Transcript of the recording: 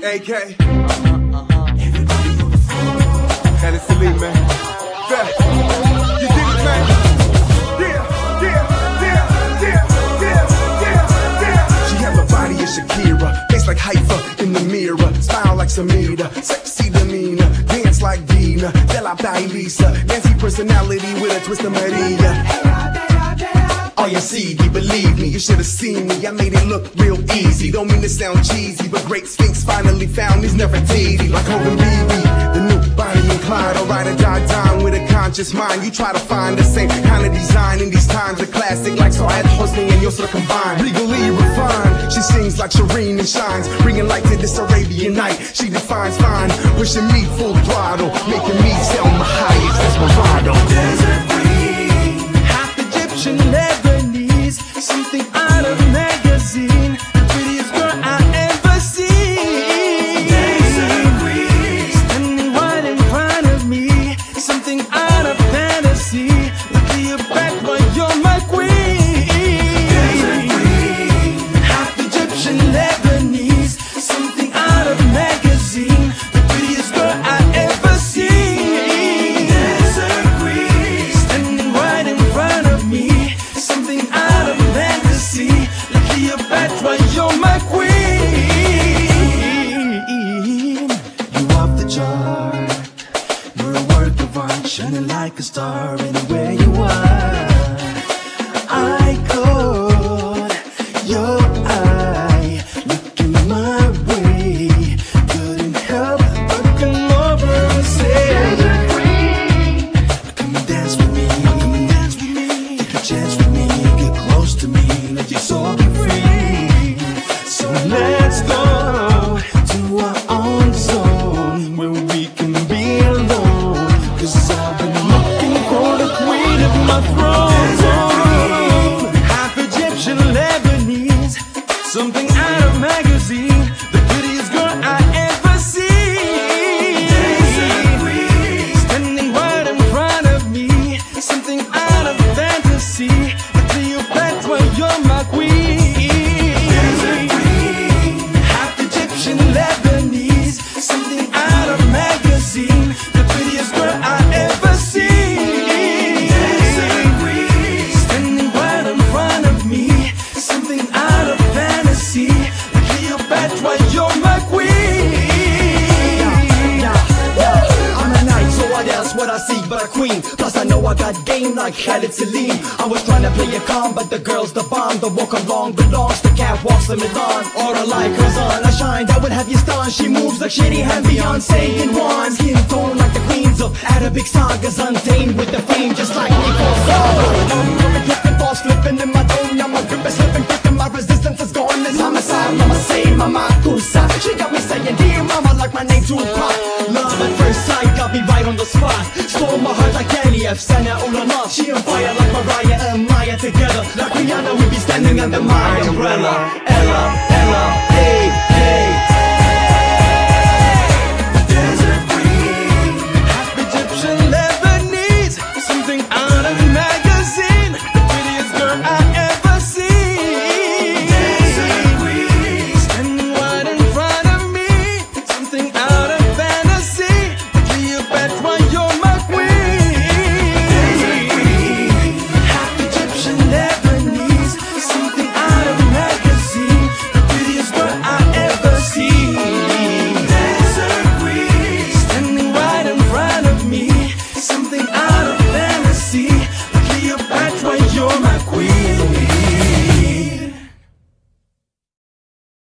AK. And it's Elite, man. Yeah. You dig it, man? She have a body of Shakira, face like Haifa in the mirror, smile like Samira, sexy demeanor, dance like Dina, de la Bailisa, Nancy personality with a twist of Maria. Oh, you see, believe me, you should've seen me. I made it look real easy. Don't mean to sound cheesy, but great Sphinx finally found he's never teedy. Like Hogan BB, the new Bonnie and Clyde. Or ride or die dying with a conscious mind. You try to find the same kind of design in these times. A classic like Saad Hosni and Yusra combined. Legally refined, she sings like Shireen and shines. Bringing light to this Arabian night. She defines fine, wishing me full throttle, making me sell my highest Desperado. Desert queen, half Egyptian, Lebanese, something out of magazine, the prettiest girl I ever seen. Desert queen, standing right in front of me, something out of fantasy. Look at your back, but you're my queen. Desert queen, half Egyptian, Lebanese, something out of magazine, the prettiest girl I ever seen. Desert queen, standing right in front of me, something out of fantasy. Look at your back, but you're my queen. You off the chart, you're a work of art, shining like a star anywhere you are. I caught your eye, looking my way, couldn't help but come over and say, come and dance with me, come and dance with me, take a chance with me, get close to me, let your soul be free. So let's go to our own zone where we can be alone, 'cause I've been looking for the queen of my throne. Half Egyptian, Lebanese, something out of magazine, the prettiest girl I ever seen. Standing right in front of me, something out of fantasy. Look to your back, where you're my queen. Half Egyptian, Lebanese, something out of magazine, the prettiest girl I ever seen. Standing right in front of me, something out of fantasy. Look at your back, where you're my queen. I'm a knight, so what else would I see but a queen? Plus I know I got game like Khalid Salim. I was trying to play it calm, but the girl's the bomb. The walk along belongs to catwalks in Milan. Or I like hers on, I shine, that would have you stunned. She moves like Shady and Beyonce in one. Skin tone like the queens of Arabic sagas, untamed with the fame just like Nicole Saga. I'm flipping, false flipping in my dome. Now my grip is slipping, flipping, my resistance is gone. It's homicide, mama say, mama Tusa. She got me saying, dear mama, like my name Tupac. Love at first sight got me right on the spot. Stole my heart like Kelly F. Sana Ulama. She on fire like Mariah and Maya together. Like Rihanna, we be standing under my umbrella. Ella.